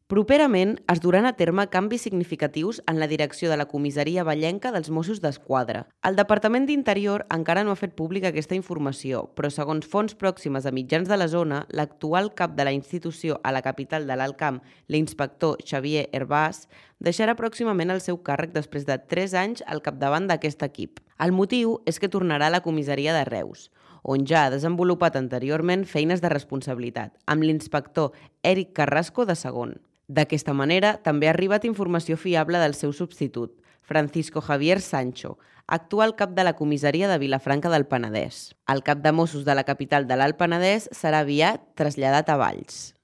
Properament es duran a terme canvis significatius en la direcció de la comissaria vallenca dels Mossos d'Esquadra. El Departament d'Interior encara no ha fet pública aquesta informació, però segons fonts pròximes a mitjans de la zona, l'actual cap de la institució a la capital de l'Alt Camp, l'inspector Xavier Hervàs, deixarà pròximament el seu càrrec després de 3 anys al capdavant d'aquest equip. El motiu és que tornarà a la comissaria de Reus, on ja ha desenvolupat anteriorment feines de responsabilitat, amb l'inspector Eric Carrasco de segon. D'aquesta manera, també ha arribat informació fiable del seu substitut, Francisco Javier Sancho, actual cap de la comissaria de Vilafranca del Penedès. El cap de Mossos de la capital de l'Alt Penedès serà aviat traslladat a Valls.